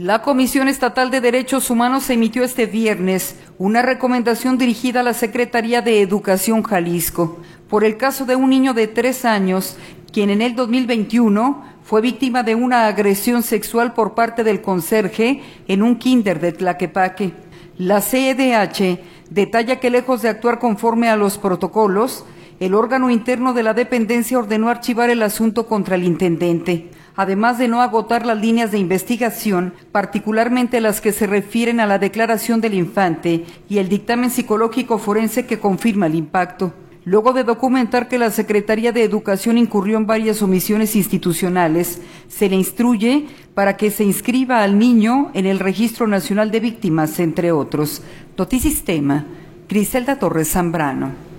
La Comisión Estatal de Derechos Humanos emitió este viernes una recomendación dirigida a la Secretaría de Educación Jalisco por el caso de un niño de 3 años, quien en el 2021 fue víctima de una agresión sexual por parte del conserje en un kinder de Tlaquepaque. La CEDH detalla que lejos de actuar conforme a los protocolos, el órgano interno de la dependencia ordenó archivar el asunto contra el intendente, además de no agotar las líneas de investigación, particularmente las que se refieren a la declaración del infante y el dictamen psicológico forense que confirma el impacto. Luego de documentar que la Secretaría de Educación incurrió en varias omisiones institucionales, se le instruye para que se inscriba al niño en el Registro Nacional de Víctimas, entre otros. Notisistema, Griselda Torres Zambrano.